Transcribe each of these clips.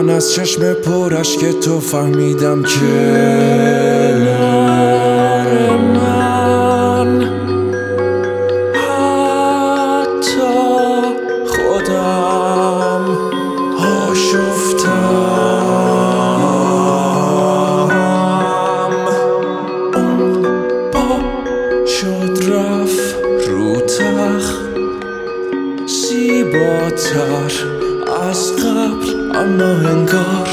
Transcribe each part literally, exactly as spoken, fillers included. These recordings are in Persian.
من از چشم پرش که تو فهمیدم که من حتی خودم آشفتم. اون با شد رفت رو تخت زیباتر از قبل، اما انگار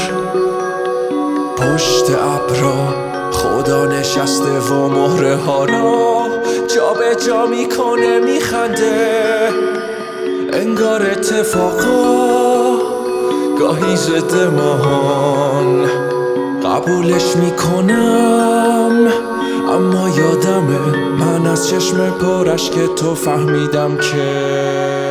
پشت ابرا خدا نشسته و مهره ها را جا به جا میکنه، میخنده انگار اتفاقا گاهی ضد ماهان. قبولش میکنم اما یادمه من از چشم پرش که تو فهمیدم که